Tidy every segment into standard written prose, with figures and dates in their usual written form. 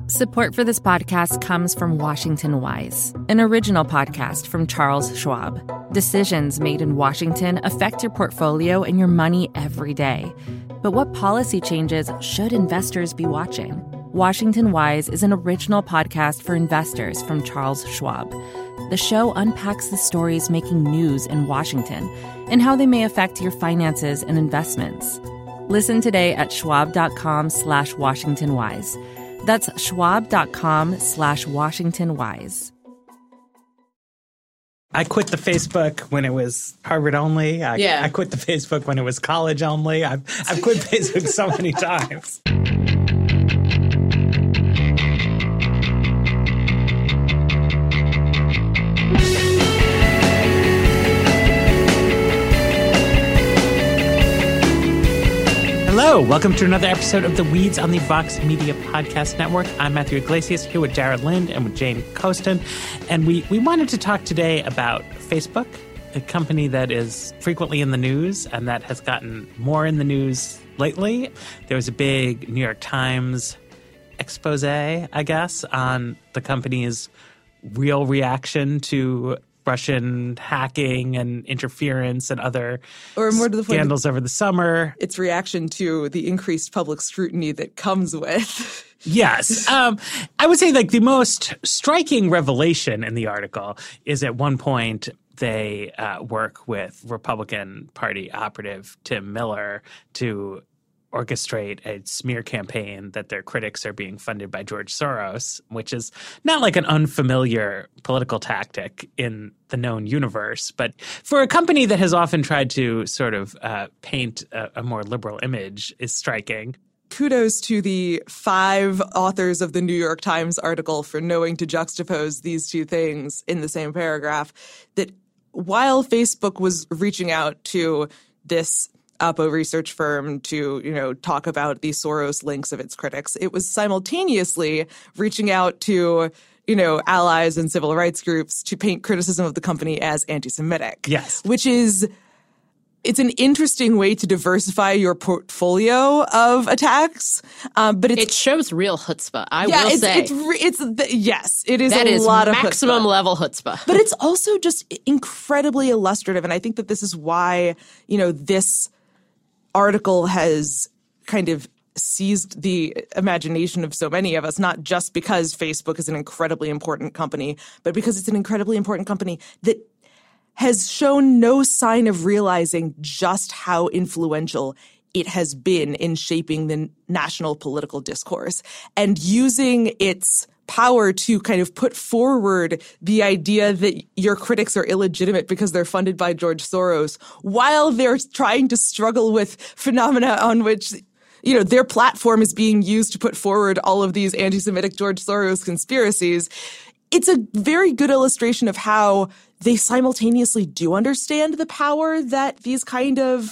Support for this podcast comes from Washington Wise, an original podcast from Charles Schwab. Decisions made in Washington affect your portfolio and your money every day. But what policy changes should investors be watching? Washington Wise is an original podcast for investors from Charles Schwab. The show unpacks the stories making news in Washington and how they may affect your finances and investments. Listen today at schwab.com/WashingtonWise. That's schwab.com/WashingtonWise. I quit the Facebook when it was Harvard only. I quit the Facebook when it was college only. I've quit Facebook so many times. Hello, welcome to another episode of The Weeds on the Vox Media Podcast Network. I'm Matthew Iglesias, here with Jared Lind and with Jane Coaston. And we wanted to talk today about Facebook, a company that is frequently in the news and that has gotten more in the news lately. There was a big New York Times expose, I guess, on the company's real reaction to Russian hacking and interference and other scandals over the summer. Its reaction to the increased public scrutiny that comes with. Yes. I would say like the most striking revelation in the article is at one point they work with Republican Party operative Tim Miller to orchestrate a smear campaign that their critics are being funded by George Soros, which is not like an unfamiliar political tactic in the known universe. But for a company that has often tried to sort of paint a more liberal image is striking. Kudos to the 5 authors of the New York Times article for knowing to juxtapose these two things in the same paragraph, that while Facebook was reaching out to this Oppo research firm to, talk about the Soros links of its critics, it was simultaneously reaching out to, allies and civil rights groups to paint criticism of the company as anti-Semitic. Yes. Which is, it's an interesting way to diversify your portfolio of attacks. But it shows real chutzpah, I will say. Yes, it is that a is lot of maximum chutzpah. level chutzpah. But it's also just incredibly illustrative. And I think that this is why, this article has kind of seized the imagination of so many of us, not just because Facebook is an incredibly important company, but because it's an incredibly important company that has shown no sign of realizing just how influential it has been in shaping the national political discourse and using its power to kind of put forward the idea that your critics are illegitimate because they're funded by George Soros while they're trying to struggle with phenomena on which, their platform is being used to put forward all of these anti-Semitic George Soros conspiracies. It's a very good illustration of how they simultaneously do understand the power that these kind of,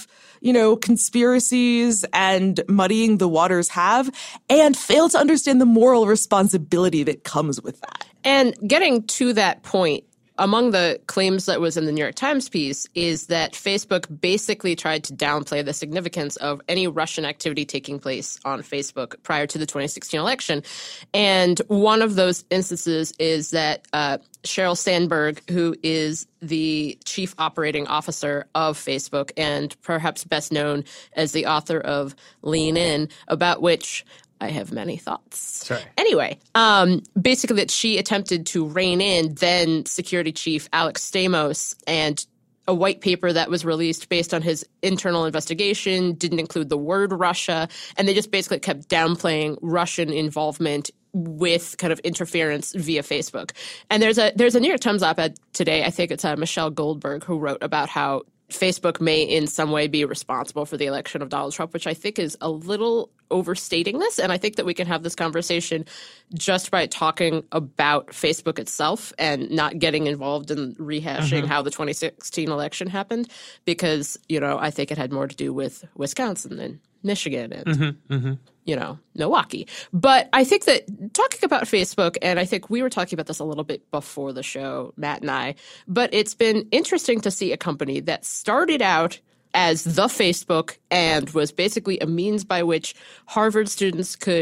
conspiracies and muddying the waters have, and fail to understand the moral responsibility that comes with that. And getting to that point, among the claims that was in the New York Times piece is that Facebook basically tried to downplay the significance of any Russian activity taking place on Facebook prior to the 2016 election. And one of those instances is that Sheryl Sandberg, who is the chief operating officer of Facebook and perhaps best known as the author of Lean In, about which I have many thoughts. Sorry. Anyway, basically that she attempted to rein in then security chief Alex Stamos, and a white paper that was released based on his internal investigation didn't include the word Russia, and they just basically kept downplaying Russian involvement with kind of interference via Facebook. And there's a New York Times op-ed today, I think it's Michelle Goldberg, who wrote about how Facebook may in some way be responsible for the election of Donald Trump, which I think is a little overstating this. And I think that we can have this conversation just by talking about Facebook itself and not getting involved in rehashing how the 2016 election happened, because, I think it had more to do with Wisconsin than Michigan and, Milwaukee. But I think that talking about Facebook, and I think we were talking about this a little bit before the show, Matt and I, but it's been interesting to see a company that started out as the Facebook and was basically a means by which Harvard students could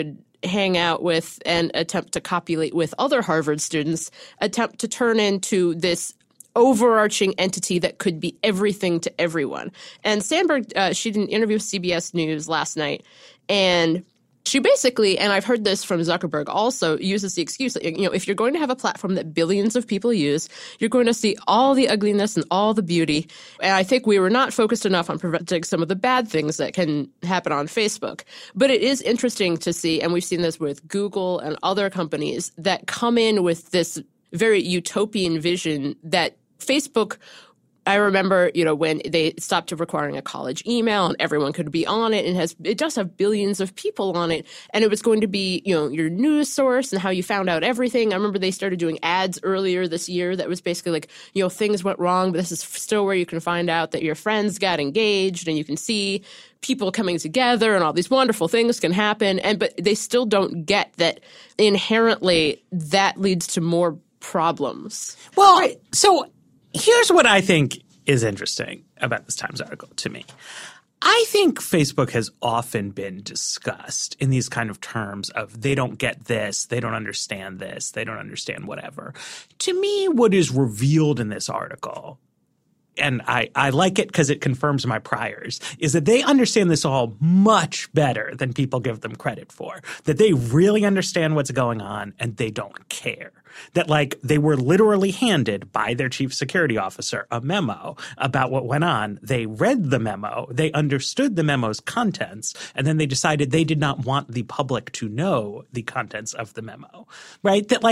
hang out with and attempt to copulate with other Harvard students, attempt to turn into this overarching entity that could be everything to everyone. And Sandberg, she did an interview with CBS News last night, and she basically, and I've heard this from Zuckerberg also, uses the excuse that, if you're going to have a platform that billions of people use, you're going to see all the ugliness and all the beauty. And I think we were not focused enough on preventing some of the bad things that can happen on Facebook. But it is interesting to see, and we've seen this with Google and other companies that come in with this very utopian vision that Facebook, I remember, when they stopped requiring a college email and everyone could be on it, and it does have billions of people on it, and it was going to be, your news source and how you found out everything. I remember they started doing ads earlier this year that was basically like, things went wrong, but this is still where you can find out that your friends got engaged, and you can see people coming together and all these wonderful things can happen. But they still don't get that inherently that leads to more problems. Well, so here's what I think is interesting about this Times article to me. I think Facebook has often been discussed in these kind of terms of they don't get this, they don't understand this, they don't understand whatever. To me, what is revealed in this article, and I like it because it confirms my priors, is that they understand this all much better than people give them credit for. That they really understand what's going on and they don't care. That they were literally handed by their chief security officer a memo about what went on. They read the memo, they understood the memo's contents, and then they decided they did not want the public to know the contents of the memo, right? That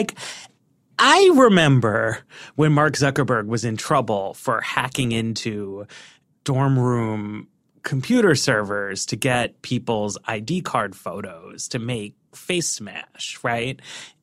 I remember when Mark Zuckerberg was in trouble for hacking into dorm room computer servers to get people's ID card photos to make Face Smash, right?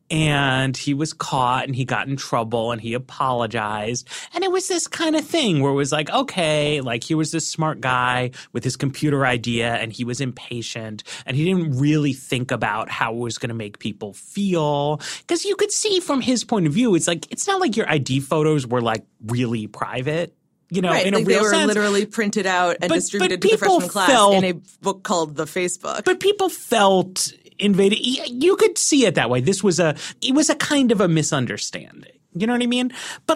And he was caught and he got in trouble and he apologized. And it was this kind of thing where it was okay, he was this smart guy with his computer idea and he was impatient and he didn't really think about how it was going to make people feel. Because you could see from his point of view, it's not like your ID photos were really private. Right, in a real they were sense. Literally printed out and distributed to the freshman class in a book called The Facebook. But people felt invaded. You could see it that way. It was a kind of a misunderstanding. You know what I mean? But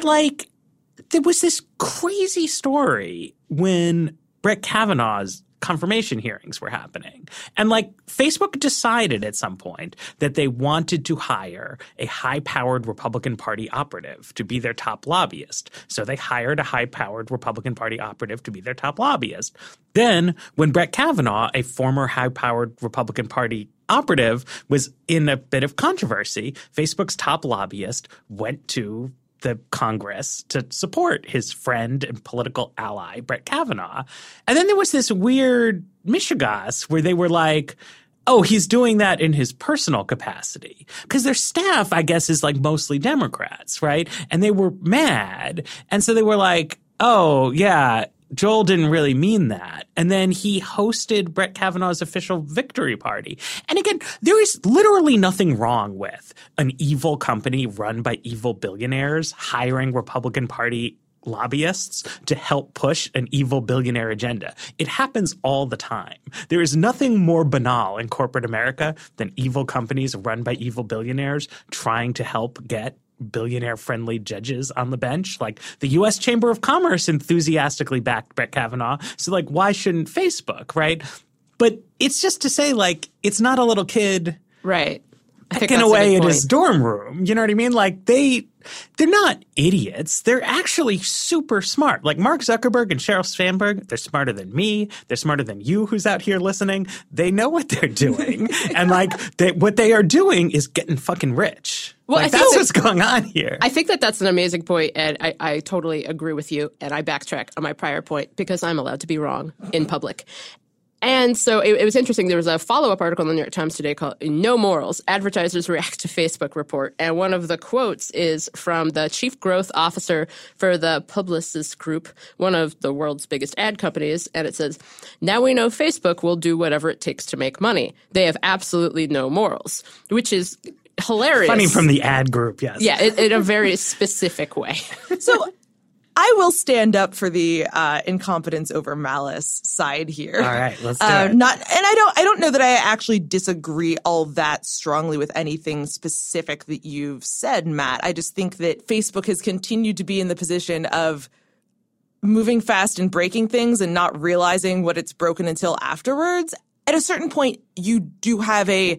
there was this crazy story when Brett Kavanaugh's confirmation hearings were happening. And Facebook decided at some point that they wanted to hire a high-powered Republican Party operative to be their top lobbyist. So they hired a high-powered Republican Party operative to be their top lobbyist. Then when Brett Kavanaugh, a former high-powered Republican Party operative, was in a bit of controversy, Facebook's top lobbyist went to the Congress to support his friend and political ally, Brett Kavanaugh. And then there was this weird mishigas where they were oh, he's doing that in his personal capacity. Because their staff, I guess, is mostly Democrats, right? And they were mad. And so they were oh, yeah, Joel didn't really mean that. And then he hosted Brett Kavanaugh's official victory party. And again, there is literally nothing wrong with an evil company run by evil billionaires hiring Republican Party lobbyists to help push an evil billionaire agenda. It happens all the time. There is nothing more banal in corporate America than evil companies run by evil billionaires trying to help get billionaire-friendly judges on the bench. The U.S. Chamber of Commerce enthusiastically backed Brett Kavanaugh. So, why shouldn't Facebook, right? But it's just to say, it's not a little kid. Right. Picking away at his dorm room. You know what I mean? They're not idiots. They're actually super smart. Mark Zuckerberg and Sheryl Sandberg, they're smarter than me. They're smarter than you who's out here listening. They know what they're doing. And what they are doing is getting fucking rich. Well, that's what's going on here. I think that's an amazing point, and I totally agree with you. And I backtrack on my prior point because I'm allowed to be wrong in public. And so it was interesting. There was a follow-up article in the New York Times today called No Morals, Advertisers React to Facebook Report. And one of the quotes is from the chief growth officer for the Publicis Group, one of the world's biggest ad companies. And it says, now we know Facebook will do whatever it takes to make money. They have absolutely no morals, which is hilarious. Funny from the ad group, yes. Yeah, in a very specific way. So I will stand up for the incompetence over malice side here. All right, let's do it. I don't know that I actually disagree all that strongly with anything specific that you've said, Matt. I just think that Facebook has continued to be in the position of moving fast and breaking things and not realizing what it's broken until afterwards. At a certain point, you do have an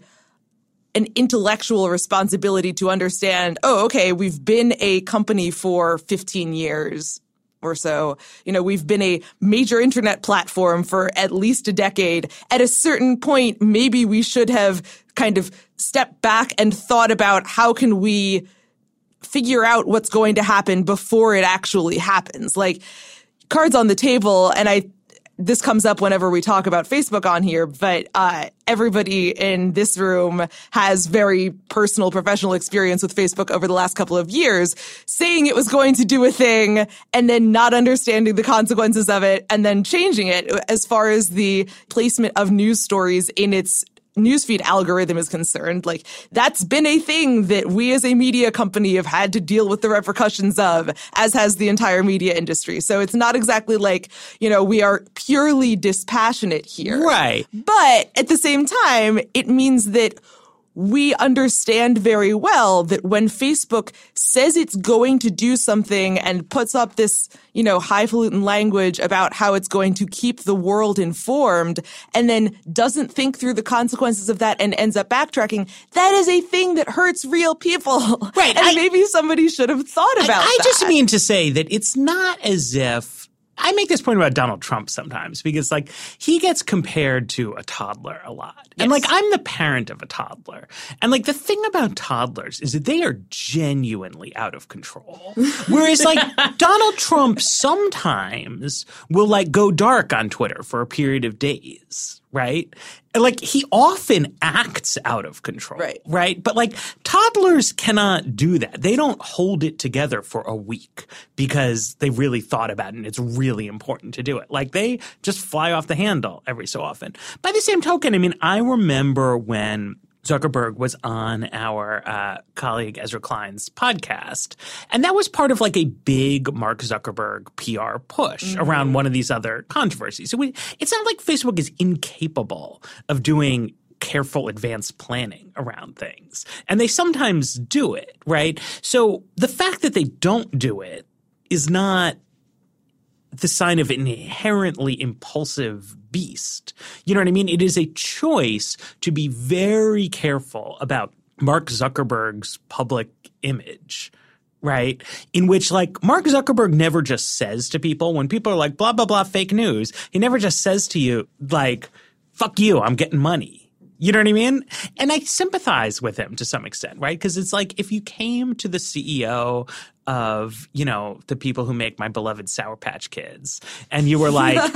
intellectual responsibility to understand, oh, okay, we've been a company for 15 years or so. We've been a major internet platform for at least a decade. At a certain point, maybe we should have kind of stepped back and thought about how can we figure out what's going to happen before it actually happens. Like, cards on the table, and this comes up whenever we talk about Facebook on here, but everybody in this room has very personal, professional experience with Facebook over the last couple of years, saying it was going to do a thing and then not understanding the consequences of it and then changing it as far as the placement of news stories in its newsfeed algorithm is concerned. Like, that's been a thing that we as a media company have had to deal with the repercussions of, as has the entire media industry. So it's not exactly like, we are purely dispassionate here. Right. But at the same time, it means that we understand very well that when Facebook says it's going to do something and puts up this, highfalutin language about how it's going to keep the world informed and then doesn't think through the consequences of that and ends up backtracking, that is a thing that hurts real people. Right. And maybe somebody should have thought about that. I just mean to say that it's not as if I make this point about Donald Trump sometimes because, he gets compared to a toddler a lot. Yes. And, I'm the parent of a toddler. And, the thing about toddlers is that they are genuinely out of control. Whereas, Donald Trump sometimes will, go dark on Twitter for a period of days, right? And, he often acts out of control, right? But, toddlers cannot do that. They don't hold it together for a week because they really thought about it and it's really important to do it. They just fly off the handle every so often. By the same token, I remember when Zuckerberg was on our colleague Ezra Klein's podcast. And that was part of a big Mark Zuckerberg PR push around one of these other controversies. So it's not like Facebook is incapable of doing careful advanced planning around things. And they sometimes do it, right? So the fact that they don't do it is not the sign of an inherently impulsive beast. You know what I mean? It is a choice to be very careful about Mark Zuckerberg's public image, right? In which, Mark Zuckerberg never just says to people, when people are blah, blah, blah, fake news, he never just says to you, fuck you, I'm getting money. You know what I mean? And I sympathize with him to some extent, right? Because it's if you came to the CEO of, the people who make my beloved Sour Patch Kids. And you were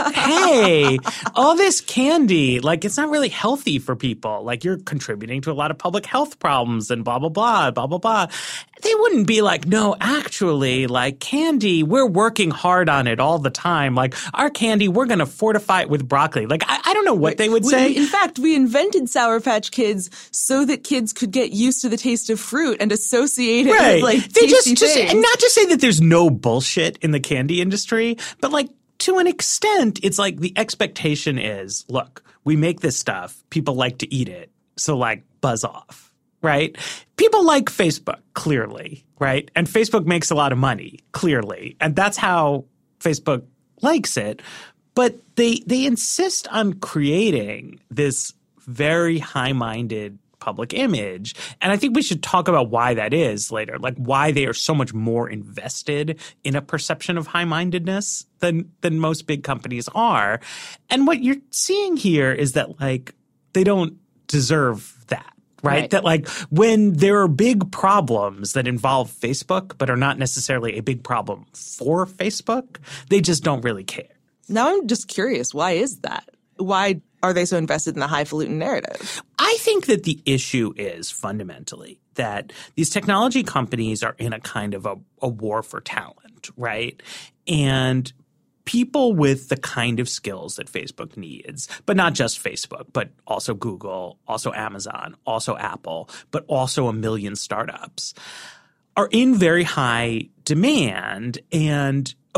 hey, all this candy, it's not really healthy for people. You're contributing to a lot of public health problems and blah, blah, blah, blah, blah, blah. They wouldn't be no, actually, candy, we're working hard on it all the time. Our candy, we're going to fortify it with broccoli. I don't know what they would say. In fact, we invented Sour Patch Kids so that kids could get used to the taste of fruit and associate it with, tasty things. Not to say that there's no bullshit in the candy industry, but to an extent, it's the expectation is, look, we make this stuff, people like to eat it, so buzz off, right? People like Facebook, clearly, right? And Facebook makes a lot of money, clearly. And that's how Facebook likes it. But they insist on creating this very high-minded public image. And I think we should talk about why that is later, why they are so much more invested in a perception of high-mindedness than most big companies are. And what you're seeing here is that they don't deserve that. Right? That when there are big problems that involve Facebook but are not necessarily a big problem for Facebook, they just don't really care. Now I'm just curious, why is that? Why are they so invested in the highfalutin narrative? I think that the issue is fundamentally that these technology companies are in a kind of a war for talent, right? And people with the kind of skills that Facebook needs, but not just Facebook, but also Google, also Amazon, also Apple, but also a million startups, are in very high demand. And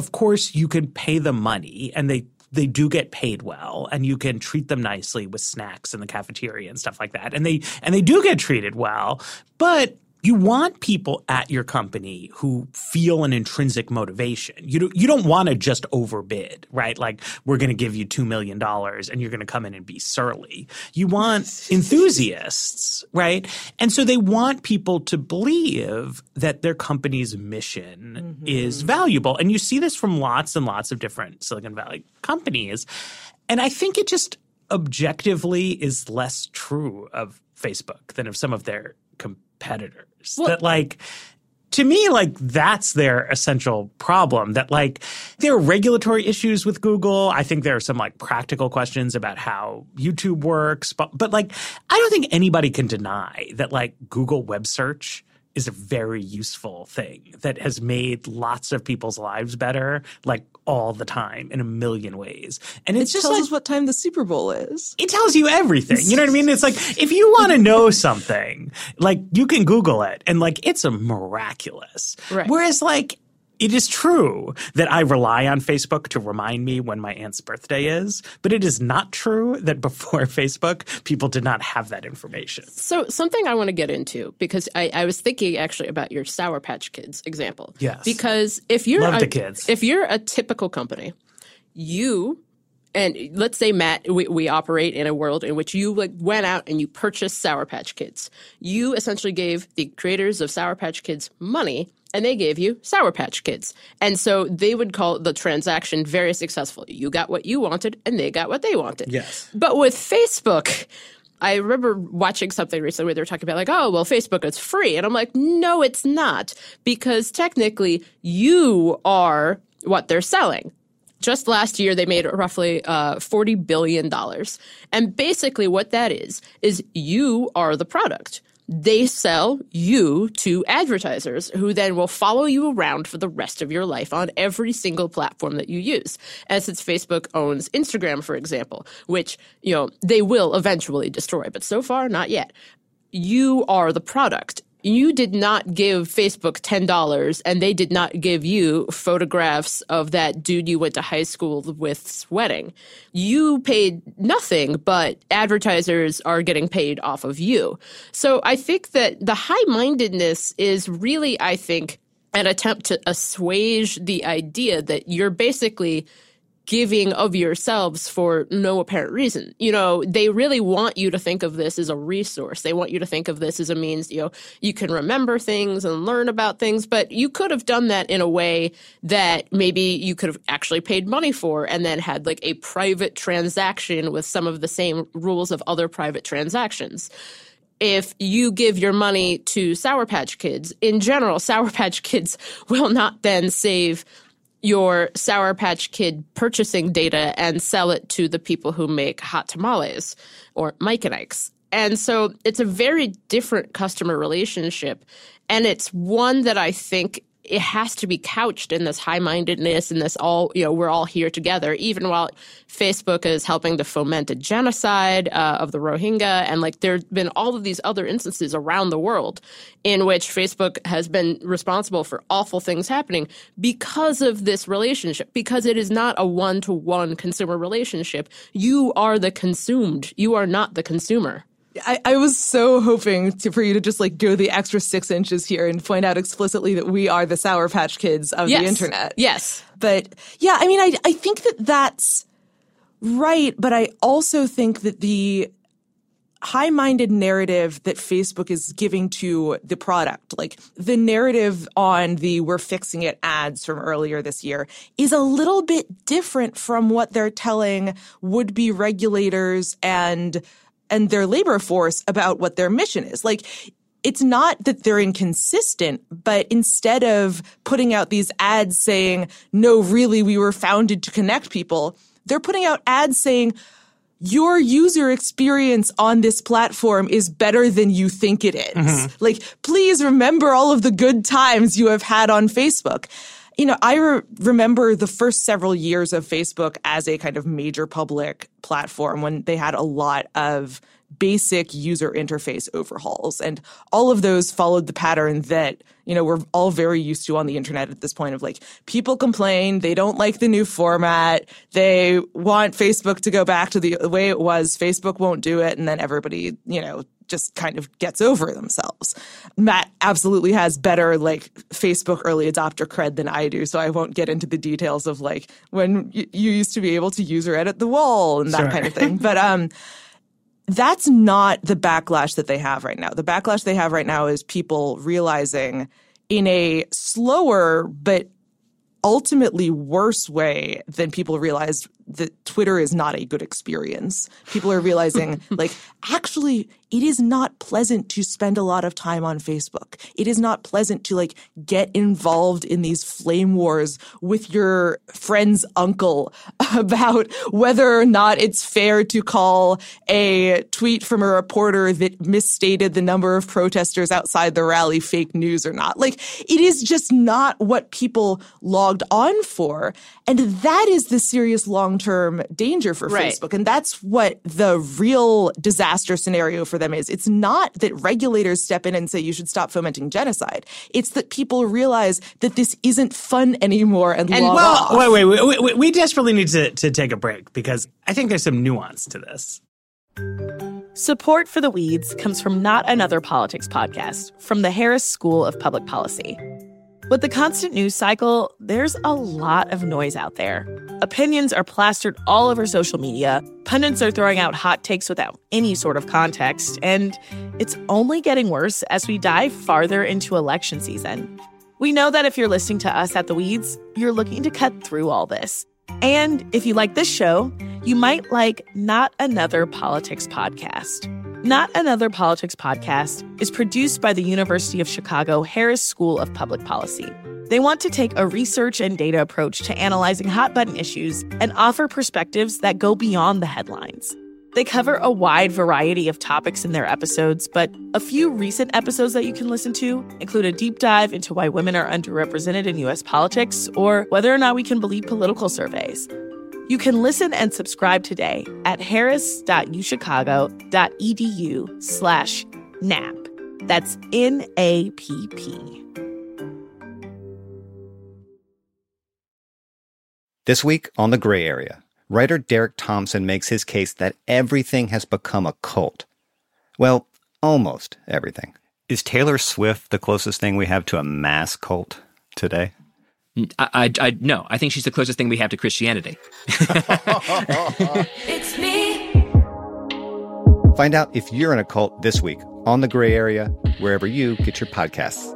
of course, you can pay them money, and they do get paid well, and you can treat them nicely with snacks in the cafeteria and stuff like that. And they do get treated well, but you want people at your company who feel an intrinsic motivation. You don't want to just overbid, right? Like, we're going to give you $2 million and you're going to come in and be surly. You want enthusiasts, right? And so they want people to believe that their company's mission is valuable. And you see this from lots and lots of different Silicon Valley companies. And I think it just objectively is less true of Facebook than of some of their competitors. Well, that, like, to me, like, that's their essential problem. That, like, there are regulatory issues with Google. I think there are some, like, practical questions about how YouTube works. But like, I don't think anybody can deny that, like, Google web search is a very useful thing that has made lots of people's lives better, like, all the time in a million ways. And it just tells us what time the Super Bowl is. It tells you everything. You know what I mean? It's like, if you want to know something, like, you can Google it, and, like, it's a miraculous. Right. Whereas, like, it is true that I rely on Facebook to remind me when my aunt's birthday is, but it is not true that before Facebook, people did not have that information. So something I want to get into, because I was thinking actually about your Sour Patch Kids example. Yes. Because if you're Love the kids. If you're a typical company, and let's say, Matt, we operate in a world in which you, like, went out and you purchased Sour Patch Kids. You essentially gave the creators of Sour Patch Kids money, and they gave you Sour Patch Kids. And so they would call the transaction very successful. You got what you wanted, and they got what they wanted. Yes. But with Facebook, I remember watching something recently where they were talking about, like, oh, well, Facebook is free. And I'm like, no, it's not. Because technically, you are what they're selling. Just last year, they made roughly $40 billion. And basically what that is you are the product. They sell you to advertisers who then will follow you around for the rest of your life on every single platform that you use. And since Facebook owns Instagram, for example, which, you know, they will eventually destroy, but so far, not yet. You are the product. You did not give Facebook $10, and they did not give you photographs of that dude you went to high school with sweating. You paid nothing, but advertisers are getting paid off of you. So I think that the high-mindedness is really, I think, an attempt to assuage the idea that you're basically giving of yourselves for no apparent reason. You know, they really want you to think of this as a resource. They want you to think of this as a means, you know, you can remember things and learn about things, but you could have done that in a way that maybe you could have actually paid money for and then had, like, a private transaction with some of the same rules of other private transactions. If you give your money to Sour Patch Kids, in general, Sour Patch Kids will not then save your Sour Patch Kid purchasing data and sell it to the people who make hot tamales or Mike and Ike's. And so it's a very different customer relationship. And it's one that I think it has to be couched in this high-mindedness and this all, you know, we're all here together, even while Facebook is helping to foment a genocide of the Rohingya. And, like, there have been all of these other instances around the world in which Facebook has been responsible for awful things happening because of this relationship, because it is not a one-to-one consumer relationship. You are the consumed. You are not the consumer. I was so hoping for you to just, like, go the extra 6 inches here and point out explicitly that we are the Sour Patch Kids of the internet. Yes. But yeah, I mean, I think that that's right. But I also think that the high-minded narrative that Facebook is giving to the product, like the narrative on the "we're fixing it" ads from earlier this year, is a little bit different from what they're telling would-be regulators and their labor force about what their mission is. Like, it's not that they're inconsistent, but instead of putting out these ads saying, no, really, we were founded to connect people, they're putting out ads saying, your user experience on this platform is better than you think it is. Mm-hmm. Like, please remember all of the good times you have had on Facebook. You know, I remember the first several years of Facebook as a kind of major public platform when they had a lot of basic user interface overhauls. And all of those followed the pattern that, we're all very used to on the internet at this point of like, people complain, they don't like the new format, they want Facebook to go back to the way it was, Facebook won't do it, and then everybody, just kind of gets over themselves. Matt absolutely has better like Facebook early adopter cred than I do, so I won't get into the details of like when you used to be able to user edit the wall and that kind of thing. But that's not the backlash that they have right now. The backlash they have right now is people realizing in a slower but ultimately worse way than people realized that Twitter is not a good experience. People are realizing, like, actually, it is not pleasant to spend a lot of time on Facebook. It is not pleasant to, like, get involved in these flame wars with your friend's uncle about whether or not it's fair to call a tweet from a reporter that misstated the number of protesters outside the rally fake news or not. Like, it is just not what people logged on for. And that is the serious long-term danger for Facebook. And that's what the real disaster scenario for them is. It's not that regulators step in and say you should stop fomenting genocide. It's that people realize that this isn't fun anymore and log off. Wait. We desperately need to take a break because I think there's some nuance to this. Support for The Weeds comes from Not Another Politics podcast from the Harris School of Public Policy. With the constant news cycle, there's a lot of noise out there. Opinions are plastered all over social media, pundits are throwing out hot takes without any sort of context, and it's only getting worse as we dive farther into election season. We know that if you're listening to us at The Weeds, you're looking to cut through all this. And if you like this show, you might like Not Another Politics podcast. Not Another Politics podcast is produced by the University of Chicago Harris School of Public Policy. They want to take a research and data approach to analyzing hot-button issues and offer perspectives that go beyond the headlines. They cover a wide variety of topics in their episodes, but a few recent episodes that you can listen to include a deep dive into why women are underrepresented in U.S. politics or whether or not we can believe political surveys. You can listen and subscribe today at harris.uchicago.edu/NAP. That's NAPP. This week on The Gray Area, writer Derek Thompson makes his case that everything has become a cult. Well, almost everything. Is Taylor Swift the closest thing we have to a mass cult today? No, I think she's the closest thing we have to Christianity. It's me. Find out if you're in a cult this week on The Gray Area, wherever you get your podcasts.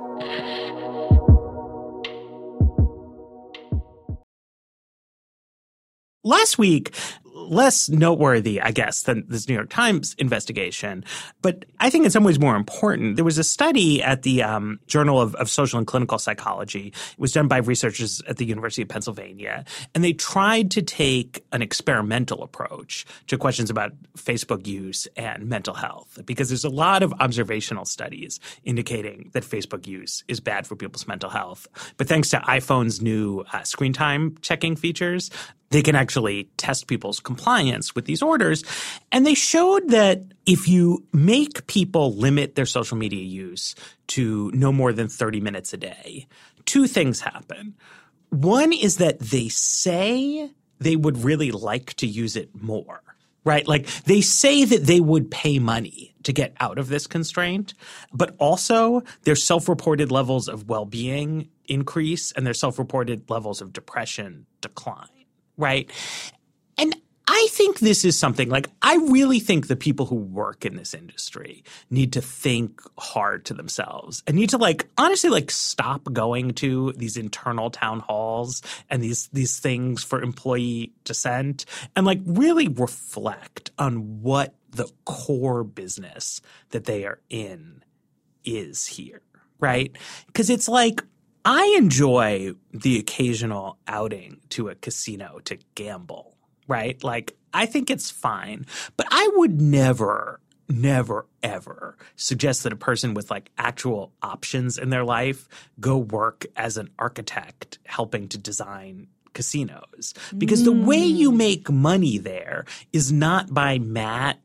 Last week, less noteworthy, I guess, than this New York Times investigation, but I think in some ways more important. There was a study at the Journal of Social and Clinical Psychology. It was done by researchers at the University of Pennsylvania, and they tried to take an experimental approach to questions about Facebook use and mental health, because there's a lot of observational studies indicating that Facebook use is bad for people's mental health. But thanks to iPhone's new screen time checking features, they can actually test people's compliance with these orders. And they showed that if you make people limit their social media use to no more than 30 minutes a day, two things happen. One is that they say they would really like to use it more, right? Like they say that they would pay money to get out of this constraint, but also their self-reported levels of well-being increase and their self-reported levels of depression decline. Right. And I think this is something like I really think the people who work in this industry need to think hard to themselves and need to honestly stop going to these internal town halls and these things for employee dissent and really reflect on what the core business that they are in is here. Right. Because it's I enjoy the occasional outing to a casino to gamble, right? I think it's fine. But I would never, ever suggest that a person with actual options in their life go work as an architect helping to design casinos. Because the way you make money there is not by Matt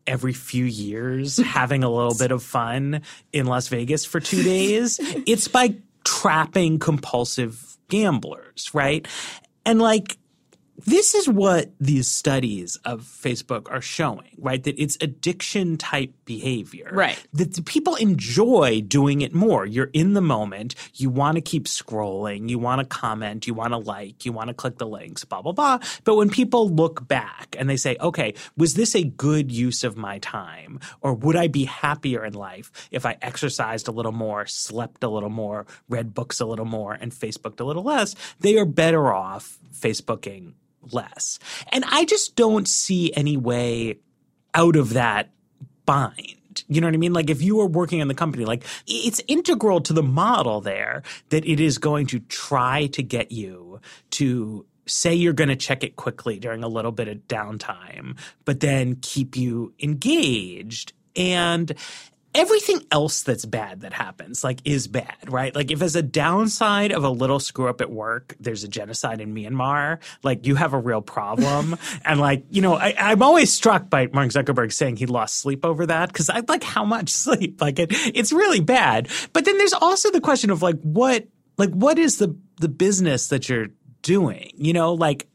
every few years having a little bit of fun in Las Vegas for 2 days. It's by trapping compulsive gamblers, right? And like, this is what these studies of Facebook are showing, right? That it's addiction type behavior. Right. That the people enjoy doing it more. You're in the moment. You want to keep scrolling. You want to comment. You want to like. You want to click the links, blah, blah, blah. But when people look back and they say, okay, was this a good use of my time? Or would I be happier in life if I exercised a little more, slept a little more, read books a little more, and Facebooked a little less? They are better off Facebooking less. And I just don't see any way out of that bind. You know what I mean? Like if you were working in the company, like it's integral to the model there that it is going to try to get you to say you're going to check it quickly during a little bit of downtime, but then keep you engaged. And everything else that's bad that happens, like, is bad, right? Like, if as a downside of a little screw up at work, there's a genocide in Myanmar, like, you have a real problem. And, like, you know, I'm always struck by Mark Zuckerberg saying he lost sleep over that, because I like how much sleep. Like, it's really bad. But then there's also the question of, like, what is the business that you're doing? You know, like,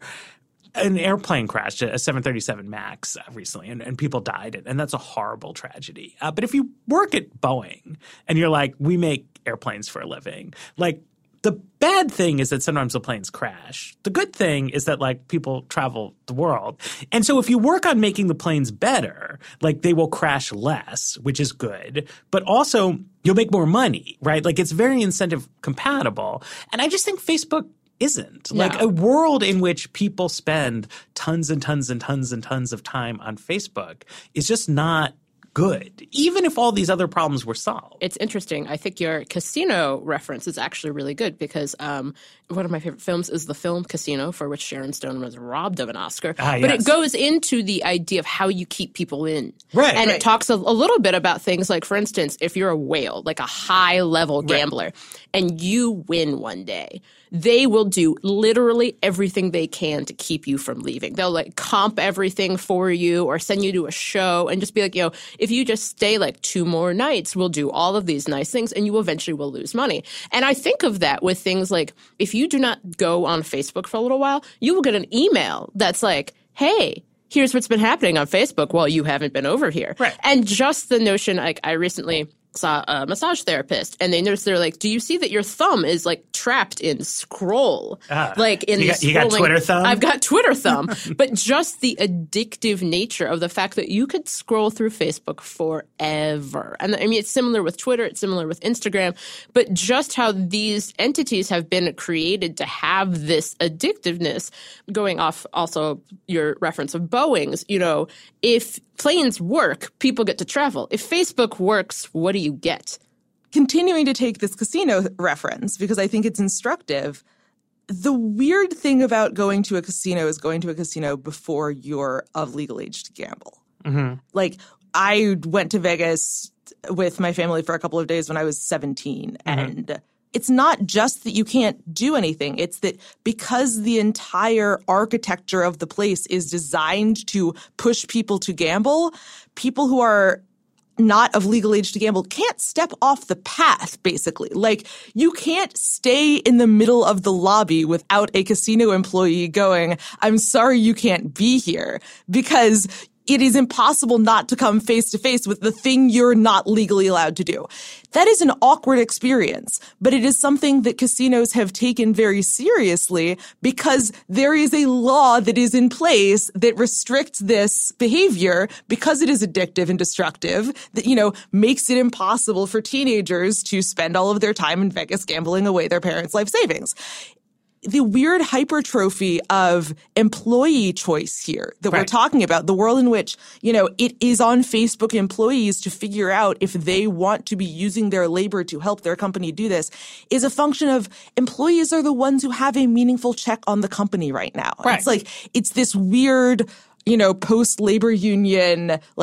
an airplane crashed, a 737 MAX recently, and people died. And that's a horrible tragedy. But if you work at Boeing and you're like, we make airplanes for a living, like, the bad thing is that sometimes the planes crash. The good thing is that, like, people travel the world. And so if you work on making the planes better, like, they will crash less, which is good. But also you'll make more money, right? Like, it's very incentive compatible. And I just think Facebook isn't. Like, a world in which people spend tons and tons and tons and tons of time on Facebook is just not good, even if all these other problems were solved. It's interesting. I think your casino reference is actually really good because one of my favorite films is the film Casino, for which Sharon Stone was robbed of an Oscar. But it goes into the idea of how you keep people in. Right. And it talks a little bit about things like, for instance, if you're a whale, like a high-level gambler, and you win one day, they will do literally everything they can to keep you from leaving. They'll, like, comp everything for you or send you to a show and just be like, you know, if you just stay like 2 more nights, we'll do all of these nice things and you eventually will lose money. And I think of that with things like, if you do not go on Facebook for a little while, you will get an email that's like, hey, here's what's been happening on Facebook while you haven't been over here. Right. And just the notion, like, I recently saw a massage therapist and they noticed, they're like, do you see that your thumb is like trapped in scroll? Like in you got Twitter thumb? I've got Twitter thumb. But just the addictive nature of the fact that you could scroll through Facebook forever. And I mean, it's similar with Twitter, it's similar with Instagram, but just how these entities have been created to have this addictiveness. Going off also your reference of Boeing's, you know, if planes work, people get to travel. If Facebook works, what do you get? Continuing to take this casino reference, because I think it's instructive, the weird thing about going to a casino is going to a casino before you're of legal age to gamble. Mm-hmm. Like, I went to Vegas with my family for a couple of days when I was 17, and it's not just that you can't do anything. It's that because the entire architecture of the place is designed to push people to gamble, people who are not of legal age to gamble can't step off the path, basically. Like, you can't stay in the middle of the lobby without a casino employee going, I'm sorry you can't be here, because it is impossible not to come face to face with the thing you're not legally allowed to do. That is an awkward experience, but it is something that casinos have taken very seriously because there is a law that is in place that restricts this behavior because it is addictive and destructive, that, you know, makes it impossible for teenagers to spend all of their time in Vegas gambling away their parents' life savings. The weird hypertrophy of employee choice here that we're talking about, the world in which, you know, it is on Facebook employees to figure out if they want to be using their labor to help their company do this, is a function of employees are the ones who have a meaningful check on the company right now. Right. It's like, it's this weird, you know, post-labor union, like,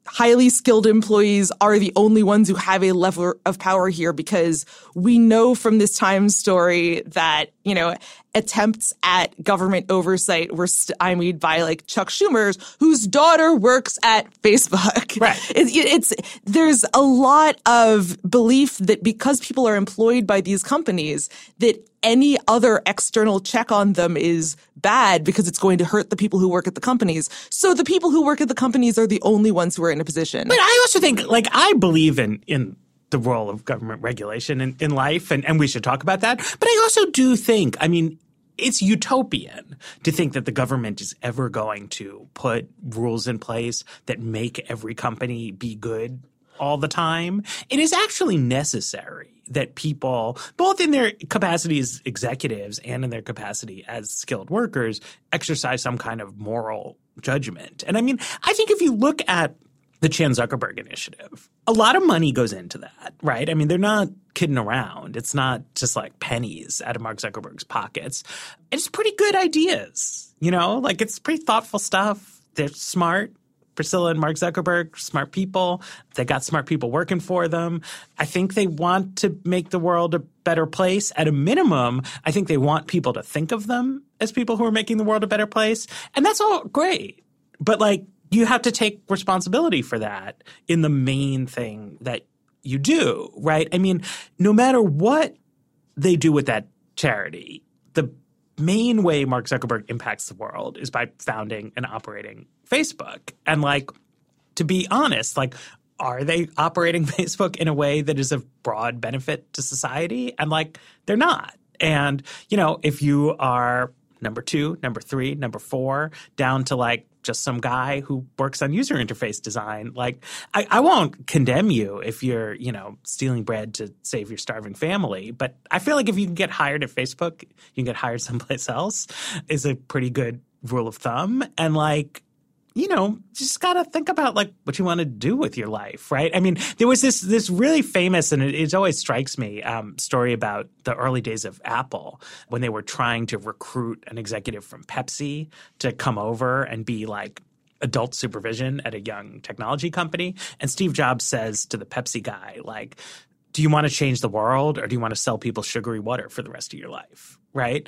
highly skilled employees are the only ones who have a level of power here, because we know from this Times story that, you know, attempts at government oversight were stymied by like Chuck Schumer's, whose daughter works at Facebook. Right. There's a lot of belief that because people are employed by these companies, that any other external check on them is bad because it's going to hurt the people who work at the companies. So the people who work at the companies are the only ones who are in a position. But I also think, like, I believe in the role of government regulation in life, and we should talk about that. But I also do think, I mean, it's utopian to think that the government is ever going to put rules in place that make every company be good all the time. It is actually necessary that people, both in their capacity as executives and in their capacity as skilled workers, exercise some kind of moral judgment. And I mean, I think if you look at the Chan Zuckerberg Initiative, a lot of money goes into that, right? I mean, they're not kidding around. It's not just like pennies out of Mark Zuckerberg's pockets. It's pretty good ideas, you know? Like, it's pretty thoughtful stuff. They're smart. Priscilla and Mark Zuckerberg, smart people. They got smart people working for them. I think they want to make the world a better place. At a minimum, I think they want people to think of them as people who are making the world a better place. And that's all great. But, like, you have to take responsibility for that in the main thing that you do, right? I mean, no matter what they do with that charity, the main way Mark Zuckerberg impacts the world is by founding and operating Facebook. And, like, to be honest, like, are they operating Facebook in a way that is of broad benefit to society? And, like, they're not. And, you know, if you are number 2, number 3, number 4, down to, like, just some guy who works on user interface design, like, I won't condemn you if you're, you know, stealing bread to save your starving family. But I feel like if you can get hired at Facebook, you can get hired someplace else is a pretty good rule of thumb. And, like, you know, just got to think about, like, what you want to do with your life, right? I mean, there was this really famous, and it always strikes me, story about the early days of Apple when they were trying to recruit an executive from Pepsi to come over and be, like, adult supervision at a young technology company. And Steve Jobs says to the Pepsi guy, like, do you want to change the world, or do you want to sell people sugary water for the rest of your life, right?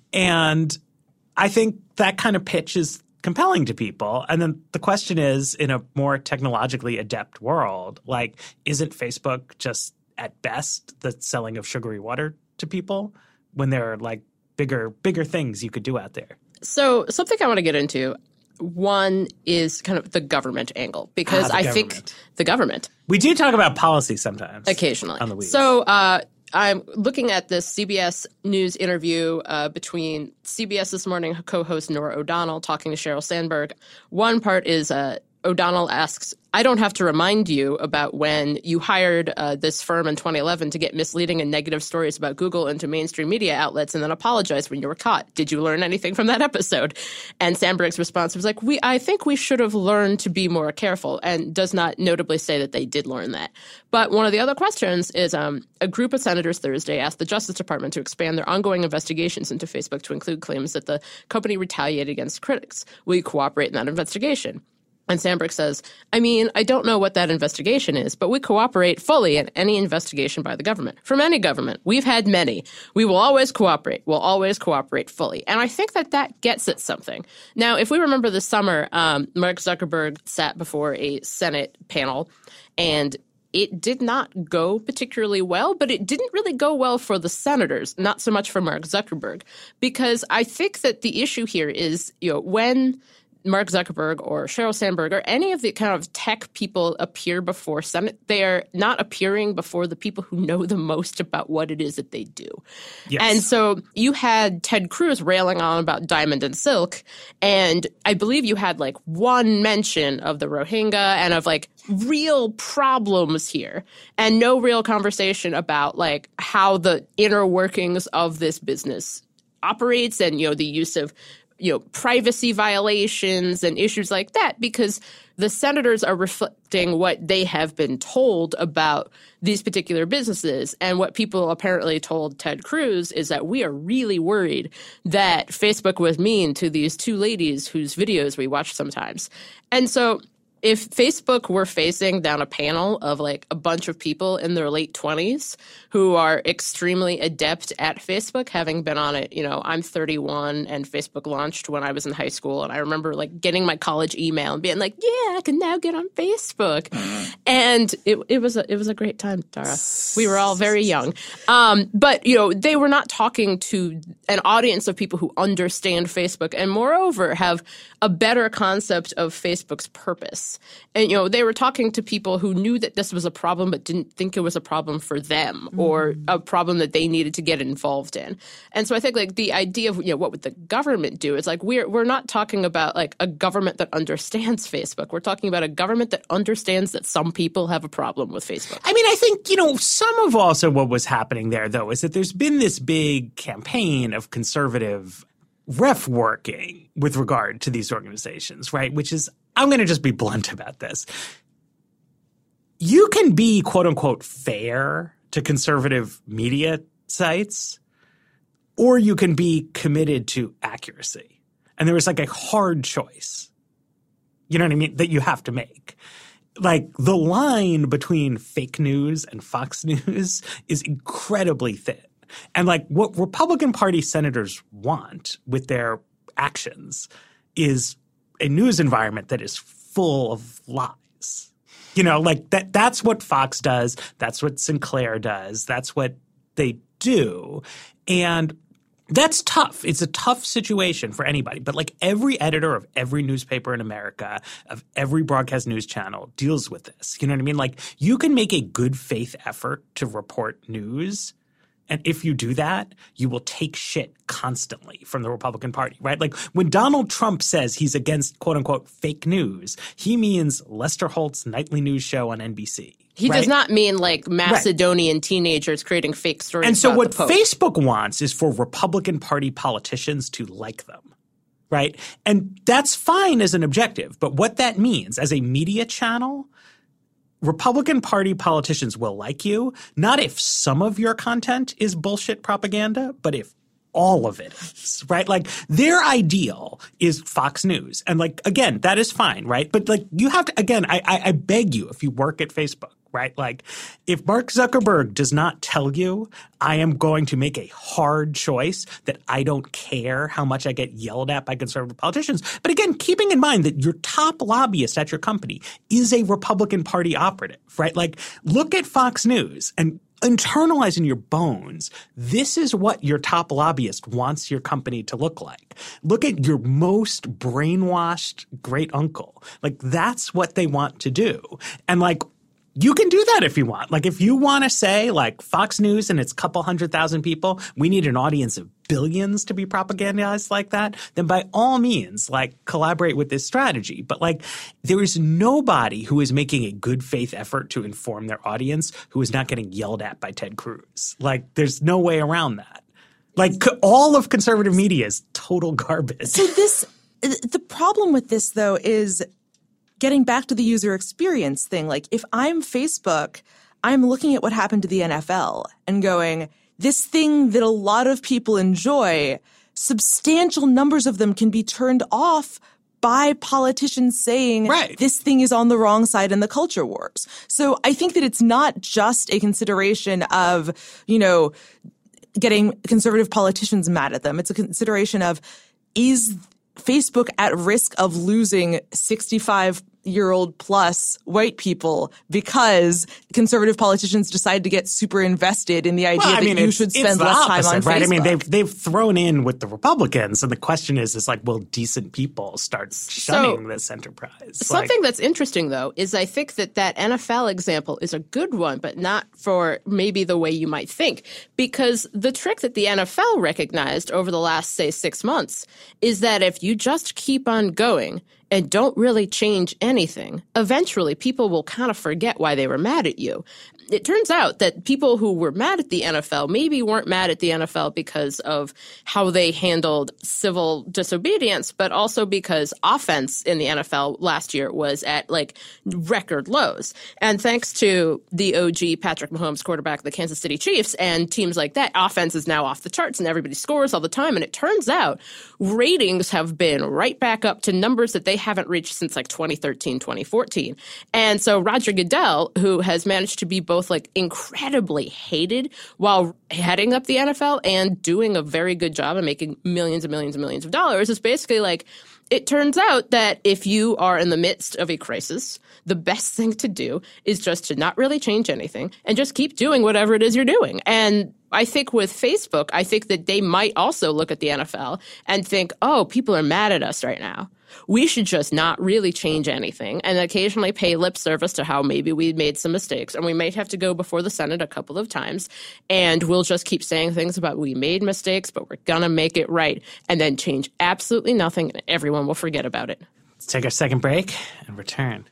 And I think that kind of pitch is compelling to people. And then the question is, in a more technologically adept world, like, isn't Facebook just at best the selling of sugary water to people when there are, like, bigger things you could do out there? So something I want to get into, one is kind of the government angle, because I think the government. We do talk about policy sometimes. Occasionally. On the Weeds. So I'm looking at this CBS News interview between CBS This Morning co-host Norah O'Donnell talking to Sheryl Sandberg. One part is O'Donnell asks, I don't have to remind you about when you hired this firm in 2011 to get misleading and negative stories about Google into mainstream media outlets and then apologize when you were caught. Did you learn anything from that episode? And Sandberg's response was like, I think we should have learned to be more careful, and does not notably say that they did learn that. But one of the other questions is a group of senators Thursday asked the Justice Department to expand their ongoing investigations into Facebook to include claims that the company retaliated against critics. Will you cooperate in that investigation? And Sandberg says, I mean, I don't know what that investigation is, but we cooperate fully in any investigation by the government. From any government. We've had many. We will always cooperate. We'll always cooperate fully. And I think that gets at something. Now, if we remember this summer, Mark Zuckerberg sat before a Senate panel, and it did not go particularly well, but it didn't really go well for the senators, not so much for Mark Zuckerberg, because I think that the issue here is, you know, when Mark Zuckerberg or Sheryl Sandberg or any of the kind of tech people appear before Senate, they are not appearing before the people who know the most about what it is that they do. Yes. And so you had Ted Cruz railing on about Diamond and Silk, and I believe you had like one mention of the Rohingya and of like real problems here, and no real conversation about like how the inner workings of this business operates, and, you know, the use of, you know, privacy violations and issues like that, because the senators are reflecting what they have been told about these particular businesses. And what people apparently told Ted Cruz is that we are really worried that Facebook was mean to these two ladies whose videos we watch sometimes. And so if Facebook were facing down a panel of like a bunch of people in their late 20s who are extremely adept at Facebook, having been on it, I'm 31 and Facebook launched when I was in high school. And I remember like getting my college email and being like, yeah, I can now get on Facebook. And it was a great time, Tara. We were all very young. But, they were not talking to an audience of people who understand Facebook and moreover have a better concept of Facebook's purpose. And, they were talking to people who knew that this was a problem but didn't think it was a problem for them or a problem that they needed to get involved in. And so I think like the idea of, what would the government do is like we're not talking about like a government that understands Facebook. We're talking about a government that understands that some people have a problem with Facebook. I mean, I think, some of also what was happening there, though, is that there's been this big campaign of conservative ref working with regard to these organizations, right? Which is, I'm going to just be blunt about this. You can be, quote unquote, fair to conservative media sites, or you can be committed to accuracy. And there was like a hard choice, you know what I mean, that you have to make. Like the line between fake news and Fox News is incredibly thin. And like what Republican Party senators want with their actions is a news environment that is full of lies. Like that's what Fox does. That's what Sinclair does. That's what they do. And that's tough. It's a tough situation for anybody. But like every editor of every newspaper in America, of every broadcast news channel deals with this. You know what I mean? Like you can make a good faith effort to report news. And if you do that, you will take shit constantly from the Republican Party, right? Like when Donald Trump says he's against, quote unquote, fake news, he means Lester Holt's nightly news show on NBC. He does not mean like Macedonian teenagers creating fake stories. And so about what the Pope. Facebook wants is for Republican Party politicians to like them, right? And that's fine as an objective. But what that means as a media channel, Republican Party politicians will like you, not if some of your content is bullshit propaganda, but if all of it is, right? Like their ideal is Fox News. And like, again, that is fine, right? But like you have to, again, I beg you, if you work at Facebook, right? Like if Mark Zuckerberg does not tell you I am going to make a hard choice that I don't care how much I get yelled at by conservative politicians. But again, keeping in mind that your top lobbyist at your company is a Republican Party operative, right? Like look at Fox News and internalize in your bones, this is what your top lobbyist wants your company to look like. Look at your most brainwashed great uncle. Like that's what they want to do. And like you can do that if you want. Like if you want to say like Fox News and its couple 100,000 people, we need an audience of billions to be propagandized like that, then by all means, like collaborate with this strategy. But like there is nobody who is making a good faith effort to inform their audience who is not getting yelled at by Ted Cruz. Like there's no way around that. Like all of conservative media is total garbage. So the problem with this though is getting back to the user experience thing. Like if I'm Facebook, I'm looking at what happened to the NFL and going, this thing that a lot of people enjoy, substantial numbers of them can be turned off by politicians saying this thing is on the wrong side in the culture wars. So I think that it's not just a consideration of, getting conservative politicians mad at them. It's a consideration of, is Facebook at risk of losing 65-year-old plus white people because conservative politicians decide to get super invested in the idea that you should spend less time on Facebook. Right? I mean, they've thrown in with the Republicans, and the question is like, will decent people start shunning this enterprise? Something that's interesting, though, is I think that NFL example is a good one, but not for maybe the way you might think. Because the trick that the NFL recognized over the last, say, 6 months is that if you just keep on going and don't really change anything, eventually people will kind of forget why they were mad at you. It turns out that people who were mad at the NFL maybe weren't mad at the NFL because of how they handled civil disobedience, but also because offense in the NFL last year was at like record lows. And thanks to the OG Patrick Mahomes, quarterback of the Kansas City Chiefs, and teams like that, offense is now off the charts and everybody scores all the time. And it turns out ratings have been right back up to numbers that they they haven't reached since like 2013, 2014. And so Roger Goodell, who has managed to be both like incredibly hated while heading up the NFL and doing a very good job and making millions and millions and millions of dollars, is basically like, it turns out that if you are in the midst of a crisis, the best thing to do is just to not really change anything and just keep doing whatever it is you're doing. And I think with Facebook, I think that they might also look at the NFL and think, oh, people are mad at us right now. We should just not really change anything and occasionally pay lip service to how maybe we made some mistakes. And we might have to go before the Senate a couple of times. And we'll just keep saying things about we made mistakes, but we're going to make it right. And then change absolutely nothing and everyone will forget about it. Let's take our second break and return.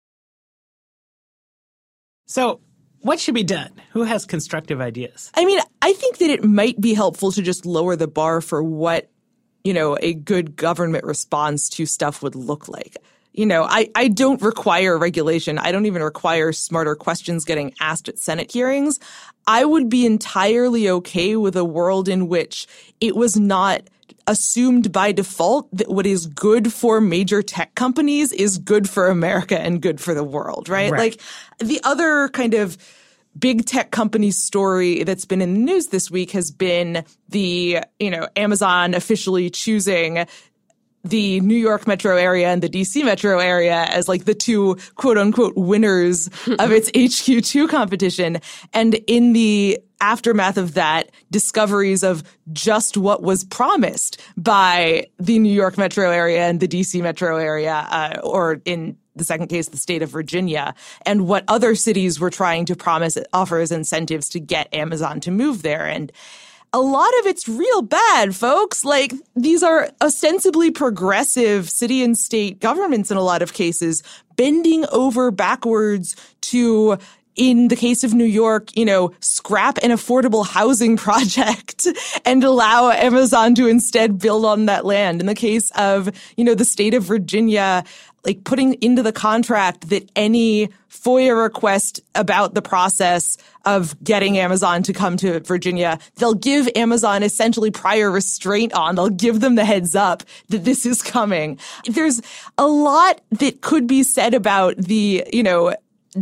So what should be done? Who has constructive ideas? I mean, I think that it might be helpful to just lower the bar for what, you know, a good government response to stuff would look like. You know, I don't require regulation. I don't even require smarter questions getting asked at Senate hearings. I would be entirely okay with a world in which it was not assumed by default that what is good for major tech companies is good for America and good for the world, right? Like the other kind of big tech company story that's been in the news this week has been the, you know, Amazon officially choosing the New York metro area and the DC metro area as like the two quote unquote winners of its HQ2 competition. And in the aftermath of that, discoveries of just what was promised by the New York metro area and the DC metro area, or in the second case, the state of Virginia, and what other cities were trying to promise, offer as incentives to get Amazon to move there. And a lot of it's real bad, folks. Like, these are ostensibly progressive city and state governments in a lot of cases, bending over backwards to, in the case of New York, you know, scrap an affordable housing project and allow Amazon to instead build on that land. In the case of, you know, the state of Virginia, like putting into the contract that any FOIA request about the process of getting Amazon to come to Virginia, they'll give Amazon essentially prior restraint on. They'll give them the heads up that this is coming. There's a lot that could be said about the, you know,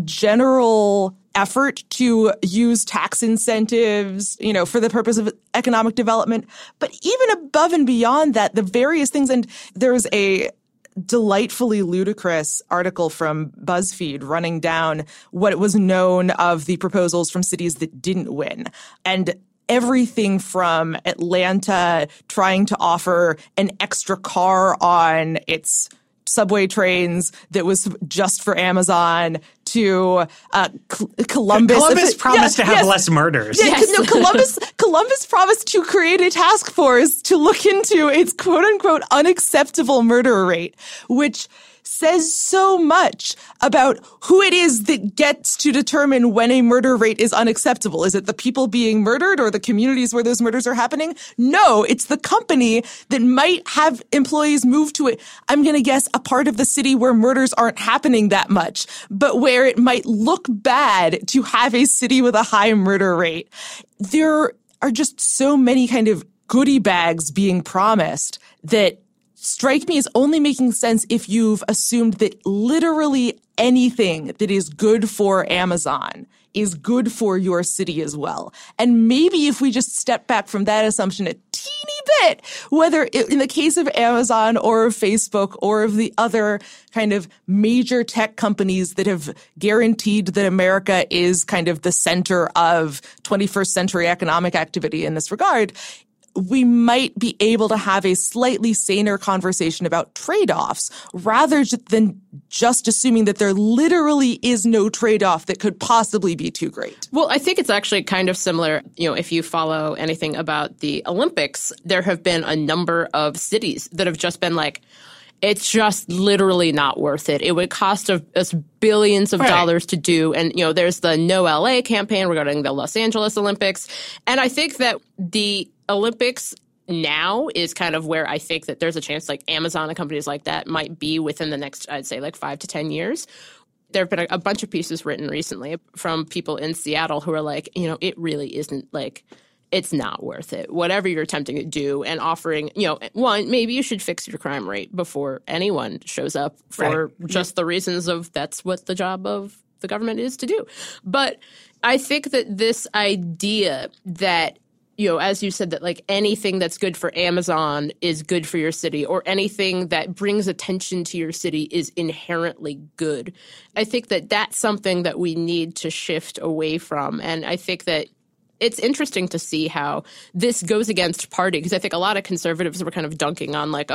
general effort to use tax incentives, you know, for the purpose of economic development. But even above and beyond that, the various things, and there's a delightfully ludicrous article from BuzzFeed running down what was known of the proposals from cities that didn't win. And everything from Atlanta trying to offer an extra car on its subway trains that was just for Amazon to Columbus. Columbus promised to have less murders. Yeah, no, Columbus promised to create a task force to look into its quote unquote unacceptable murder rate, which says so much about who it is that gets to determine when a murder rate is unacceptable. Is it the people being murdered or the communities where those murders are happening? No, it's the company that might have employees move to it. I'm going to guess a part of the city where murders aren't happening that much, but where it might look bad to have a city with a high murder rate. There are just so many kind of goodie bags being promised that strike me as only making sense if you've assumed that literally anything that is good for Amazon is good for your city as well. And maybe if we just step back from that assumption a teeny bit, whether in the case of Amazon or of Facebook or of the other kind of major tech companies that have guaranteed that America is kind of the center of 21st century economic activity in this regard, we might be able to have a slightly saner conversation about trade-offs rather than just assuming that there literally is no trade-off that could possibly be too great. Well, I think it's actually kind of similar. You know, if you follow anything about the Olympics, there have been a number of cities that have just been like, it's just literally not worth it. It would cost us billions of dollars to do. And, you know, there's the No LA campaign regarding the Los Angeles Olympics. And I think that the Olympics now is kind of where I think that there's a chance like Amazon and companies like that might be within the next, I'd say, like 5 to 10 years. There have been a bunch of pieces written recently from people in Seattle who are like, you know, it really isn't like it's not worth it. Whatever you're attempting to do and offering, one, maybe you should fix your crime rate before anyone shows up for just the reasons of that's what the job of the government is to do. But I think that this idea that, as you said, that like anything that's good for Amazon is good for your city, or anything that brings attention to your city is inherently good. I think that that's something that we need to shift away from. And I think that it's interesting to see how this goes against party, because I think a lot of conservatives were kind of dunking on like,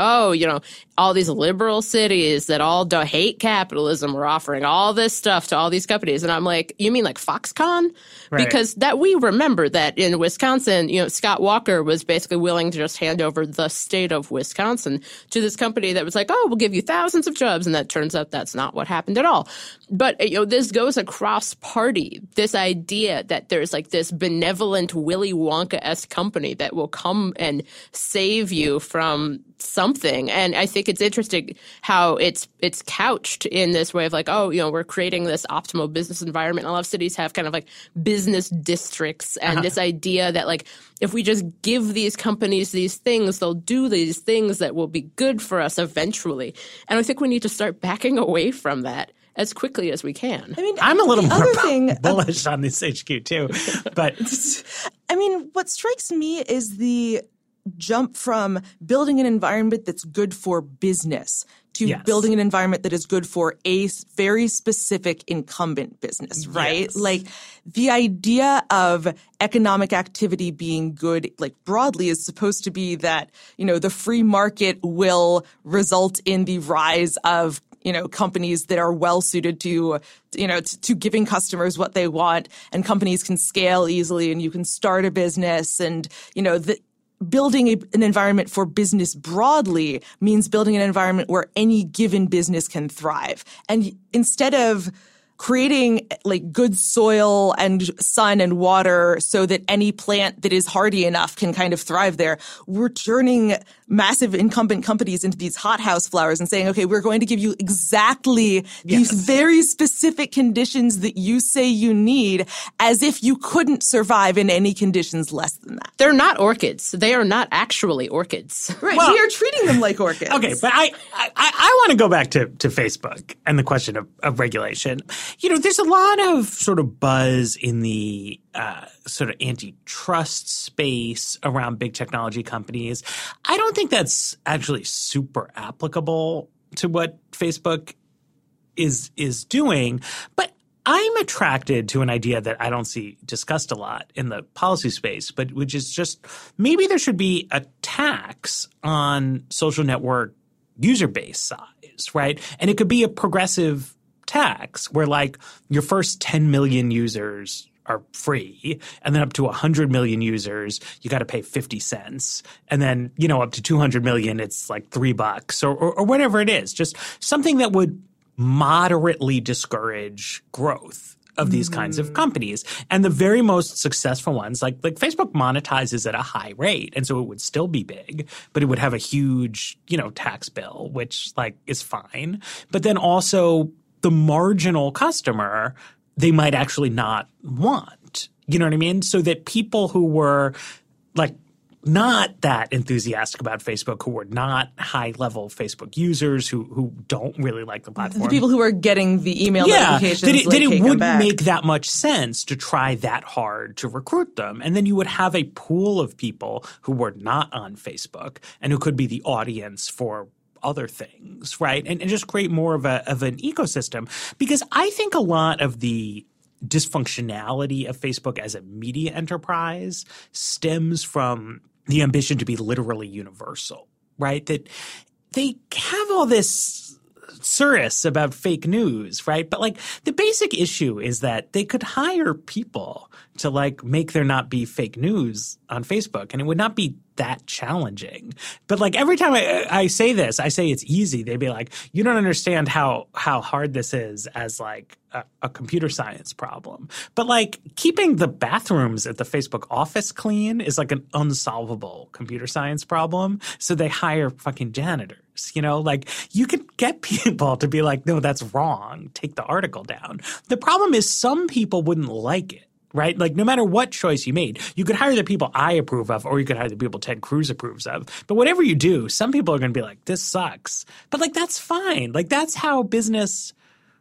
all these liberal cities that all hate capitalism were offering all this stuff to all these companies. And I'm like, you mean like Foxconn? Right. Because that we remember that in Wisconsin, Scott Walker was basically willing to just hand over the state of Wisconsin to this company that was like, we'll give you thousands of jobs. And that turns out that's not what happened at all. But, this goes across party, this idea that there's like this benevolent Willy Wonka-esque company that will come and save you from something. And I think it's interesting how it's couched in this way of like, we're creating this optimal business environment. A lot of cities have kind of like business districts, and this idea that like if we just give these companies these things, they'll do these things that will be good for us eventually. And I think we need to start backing away from that as quickly as we can. I mean, I'm a little more bullish on this HQ too, but I mean, what strikes me is the jump from building an environment that's good for business to building an environment that is good for a very specific incumbent business, right? Yes. Like the idea of economic activity being good, like broadly, is supposed to be that, the free market will result in the rise of companies that are well suited to giving customers what they want, and companies can scale easily and you can start a business, and, building an environment for business broadly means building an environment where any given business can thrive. And instead of creating like good soil and sun and water so that any plant that is hardy enough can kind of thrive there, we're turning massive incumbent companies into these hothouse flowers and saying, okay, we're going to give you exactly these very specific conditions that you say you need, as if you couldn't survive in any conditions less than that. They're not orchids. They are not actually orchids. Right. Well, we are treating them like orchids. Okay, but I want to go back to Facebook and the question of regulation. There's a lot of sort of buzz in the sort of antitrust space around big technology companies. I don't think that's actually super applicable to what Facebook is doing, but I'm attracted to an idea that I don't see discussed a lot in the policy space, but which is just maybe there should be a tax on social network user base size, right? And it could be a progressive tax where like your first 10 million users are free, and then up to 100 million users, you got to pay 50 cents. And then, up to 200 million, it's like $3 or whatever it is. Just something that would moderately discourage growth of these kinds of companies. And the very most successful ones, like Facebook monetizes at a high rate. And so it would still be big, but it would have a huge, tax bill, which like is fine. But then also the marginal customer, they might actually not want, you know what I mean? So that people who were like not that enthusiastic about Facebook, who were not high-level Facebook users, who don't really like the platform. The people who are getting the email notifications. That it wouldn't make that much sense to try that hard to recruit them. And then you would have a pool of people who were not on Facebook and who could be the audience for other things, right? And just create more of an ecosystem. Because I think a lot of the dysfunctionality of Facebook as a media enterprise stems from the ambition to be literally universal, right? That they have all this surus about fake news, right? But like the basic issue is that they could hire people to like make there not be fake news on Facebook, and it would not be that challenging. But like every time I say this, I say it's easy. They'd be like, you don't understand how hard this is as like a computer science problem. But like keeping the bathrooms at the Facebook office clean is like an unsolvable computer science problem. So they hire fucking janitors, like you could get people to be like, no, that's wrong. Take the article down. The problem is some people wouldn't like it. right? Like no matter what choice you made, you could hire the people I approve of or you could hire the people Ted Cruz approves of. But whatever you do, some people are going to be like, this sucks. But like that's fine. Like that's how business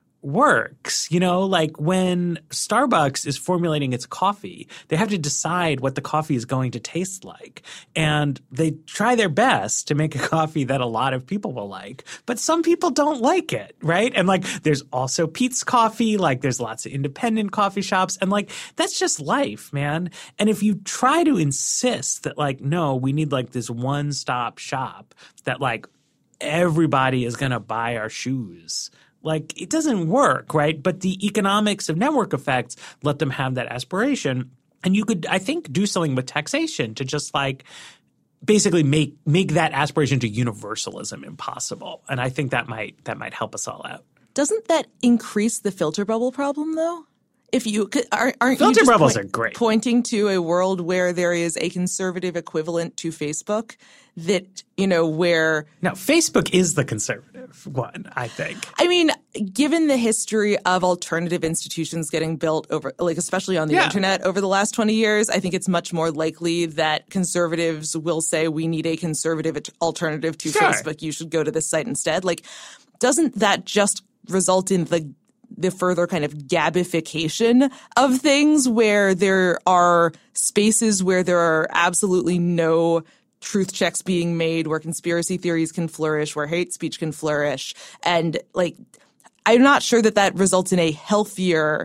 works, like when Starbucks is formulating its coffee, they have to decide what the coffee is going to taste like. And they try their best to make a coffee that a lot of people will like, but some people don't like it, right? And like there's also Peet's Coffee, like there's lots of independent coffee shops, and like that's just life, man. And if you try to insist that like, no, we need like this one-stop shop that like everybody is going to buy our shoes, like, it doesn't work, right? But the economics of network effects let them have that aspiration. And you could, I think, do something with taxation to just like basically make that aspiration to universalism impossible. And I think that might help us all out. Doesn't that increase the filter bubble problem, though? If you aren't filter you bubbles are great. Pointing to a world where there is a conservative equivalent to Facebook that, where – No, Facebook is the conservative one, I think. I mean, given the history of alternative institutions getting built over – like especially on the internet over the last 20 years, I think it's much more likely that conservatives will say we need a conservative alternative to Facebook. You should go to this site instead. Like, doesn't that just result in the further kind of gabification of things where there are spaces where there are absolutely no truth checks being made, where conspiracy theories can flourish, where hate speech can flourish. And like, I'm not sure that results in a healthier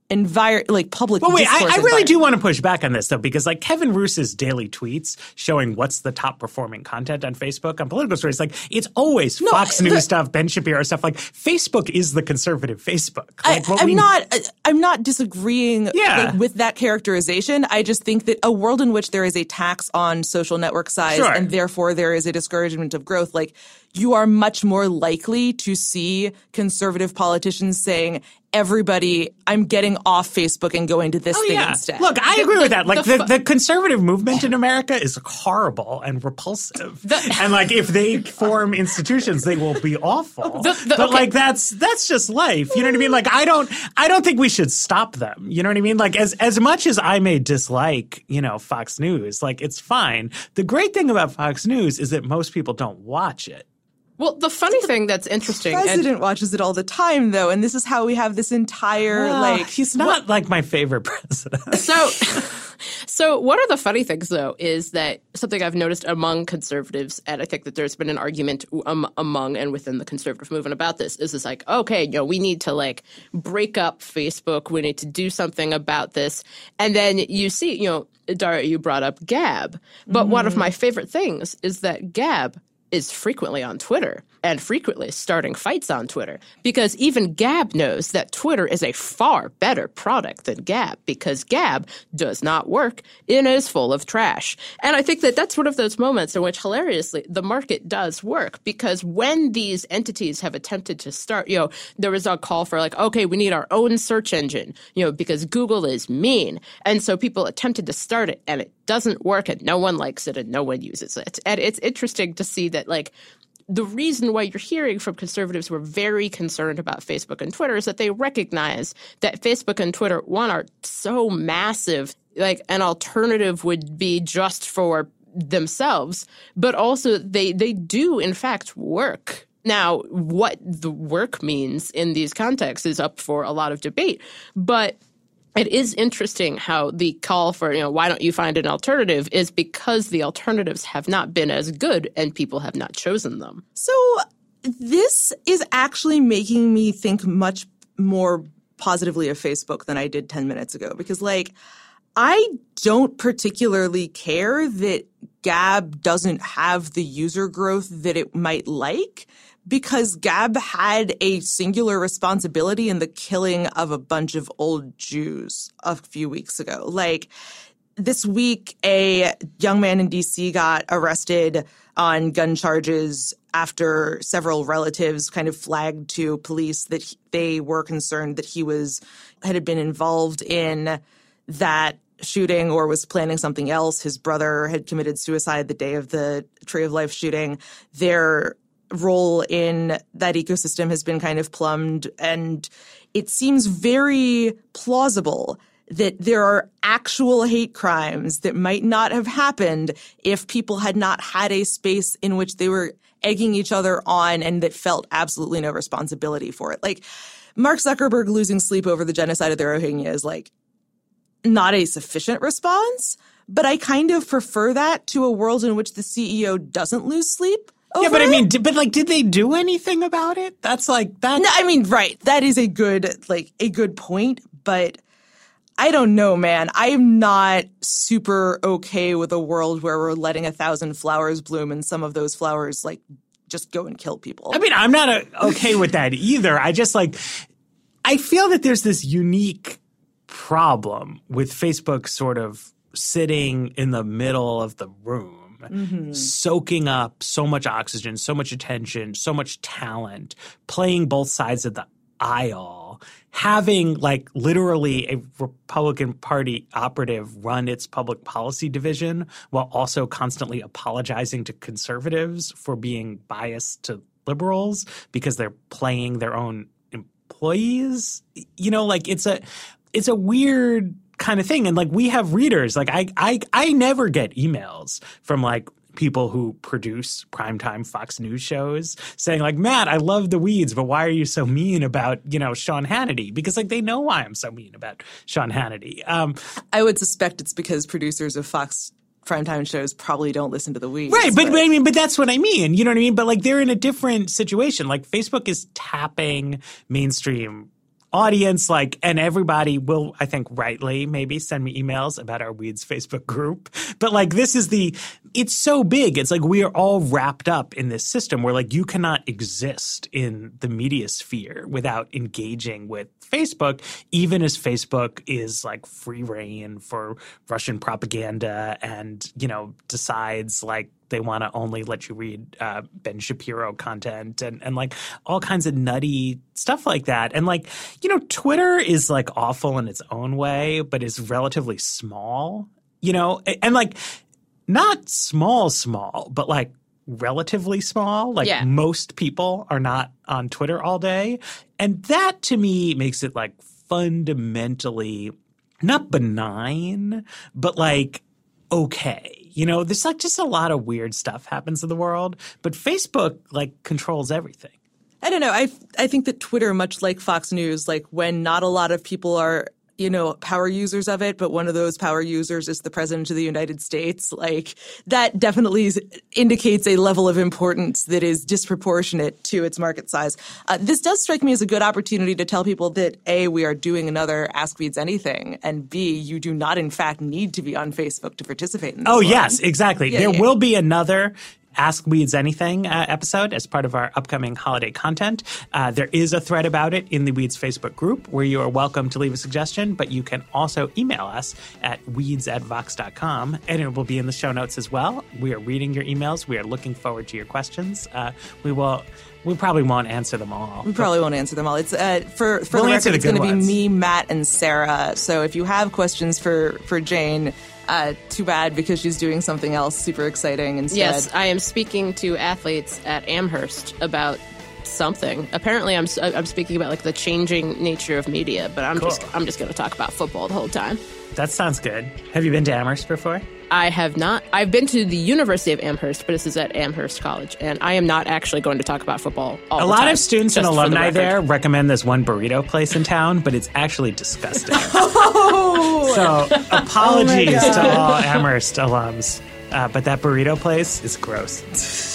public Well, wait, discourse. I really do want to push back on this, though, because like Kevin Roos's daily tweets showing what's the top performing content on Facebook on political stories, like it's always Fox News stuff, Ben Shapiro stuff. Like Facebook is the conservative Facebook. Like, I'm not disagreeing with that characterization. I just think that a world in which there is a tax on social network size and therefore there is a discouragement of growth, like you are much more likely to see conservative politicians saying, everybody, I'm getting off Facebook and going to this thing instead. Look, I agree with that. Like the conservative movement in America is horrible and repulsive. And like if they form institutions, they will be awful. Like that's just life. You know what I mean? Like I don't think we should stop them. You know what I mean? Like as much as I may dislike, Fox News, like it's fine. The great thing about Fox News is that most people don't watch it. Well, the funny thing that's interesting. The president watches it all the time, though, and this is how we have this entire he's not like my favorite president. So one of the funny things, though, is that something I've noticed among conservatives, and I think that there's been an argument among and within the conservative movement about this, is like, okay, we need to like break up Facebook. We need to do something about this. And then you see, Dara, you brought up Gab. But one of my favorite things is that Gab is frequently on Twitter and frequently starting fights on Twitter, because even Gab knows that Twitter is a far better product than Gab, because Gab does not work and is full of trash. And I think that that's one of those moments in which, hilariously, the market does work, because when these entities have attempted to start, there was a call for like, okay, we need our own search engine, because Google is mean. And so people attempted to start it and it doesn't work and no one likes it and no one uses it. And it's interesting to see that like the reason why you're hearing from conservatives who are very concerned about Facebook and Twitter is that they recognize that Facebook and Twitter, one, are so massive, like an alternative would be just for themselves, but also they do, in fact, work. Now, what the work means in these contexts is up for a lot of debate, but it is interesting how the call for, why don't you find an alternative is because the alternatives have not been as good and people have not chosen them. So this is actually making me think much more positively of Facebook than I did 10 minutes ago, because like I don't particularly care that Gab doesn't have the user growth that it might like, because Gab had a singular responsibility in the killing of a bunch of old Jews a few weeks ago. Like this week, a young man in D.C. got arrested on gun charges after several relatives kind of flagged to police that they were concerned that he had been involved in that shooting or was planning something else. His brother had committed suicide the day of the Tree of Life shooting. Their role in that ecosystem has been kind of plumbed, and it seems very plausible that there are actual hate crimes that might not have happened if people had not had a space in which they were egging each other on and that felt absolutely no responsibility for it. Like, Mark Zuckerberg losing sleep over the genocide of the Rohingya is like not a sufficient response, but I kind of prefer that to a world in which the CEO doesn't lose sleep over Yeah, but I it. mean, did they do anything about it? That's like that. No, I mean, right. That is a good point, but I don't know, man. I am not super okay with a world where we're letting 1,000 flowers bloom and some of those flowers like just go and kill people. I mean, I'm not okay with that either. I just I feel that there's this unique problem with Facebook sort of sitting in the middle of the room, soaking up so much oxygen, so much attention, so much talent, playing both sides of the aisle, having like literally a Republican Party operative run its public policy division while also constantly apologizing to conservatives for being biased to liberals because they're playing their own employees. You know, like it's a weird kind of thing. And like we have readers, like I never get emails from like people who produce primetime Fox News shows saying like, Matt, I love the Weeds, but why are you so mean about, Sean Hannity? Because like they know why I'm so mean about Sean Hannity. I would suspect it's because producers of Fox primetime shows probably don't listen to the Weeds. Right, but that's what I mean. You know what I mean? But like they're in a different situation. Like Facebook is tapping mainstream audience, like, and everybody will, I think rightly, maybe send me emails about our Weeds Facebook group. But like it's so big. It's like we are all wrapped up in this system where like you cannot exist in the media sphere without engaging with Facebook, even as Facebook is like free reign for Russian propaganda and, decides like they want to only let you read Ben Shapiro content and like all kinds of nutty stuff like that. And like, Twitter is like awful in its own way, but is relatively small, and like not small, but like relatively small. Like most people are not on Twitter all day. And that to me makes it like fundamentally not benign, but like okay. There's like just a lot of weird stuff happens in the world, but Facebook like controls everything. I don't know. I think that Twitter, much like Fox News, like when not a lot of people are, power users of it, but one of those power users is the president of the United States, like that definitely indicates a level of importance that is disproportionate to its market size. This does strike me as a good opportunity to tell people that A, we are doing another Ask Weeds Anything, and B, you do not in fact need to be on Facebook to participate in this one. Yes, exactly. There will be another Ask Weeds Anything episode as part of our upcoming holiday content. There is a thread about it in the Weeds Facebook group where you are welcome to leave a suggestion, but you can also email us at weeds@vox.com, and it will be in the show notes as well. We are reading your emails. We are looking forward to your questions. We probably won't answer them all. We probably won't answer them all. It's for we'll the record, it's going to be ones. me, Matt, and Sarah. So if you have questions for Jane, too bad because she's doing something else super exciting instead. Yes, I am speaking to athletes at Amherst about something. Apparently, I'm speaking about like the changing nature of media, but I'm just going to talk about football the whole time. That sounds good. Have you been to Amherst before? I have not. I've been to the University of Amherst, but this is at Amherst College, and I am not actually going to talk about football all the time. A lot of students and alumni there recommend this one burrito place in town, but it's actually disgusting. So apologies to all Amherst alums, but that burrito place is gross.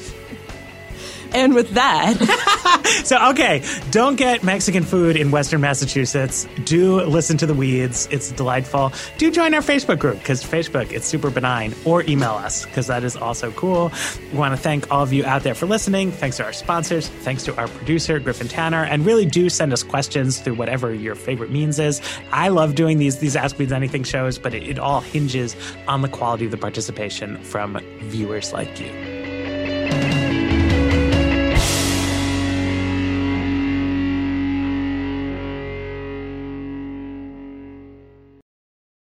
And with that... So, okay, don't get Mexican food in Western Massachusetts. Do listen to the Weeds. It's delightful. Do join our Facebook group, because Facebook, it's super benign. Or email us, because that is also cool. We want to thank all of you out there for listening. Thanks to our sponsors. Thanks to our producer, Griffin Tanner. And really do send us questions through whatever your favorite means is. I love doing these Ask Weeds Anything shows, but it all hinges on the quality of the participation from viewers like you.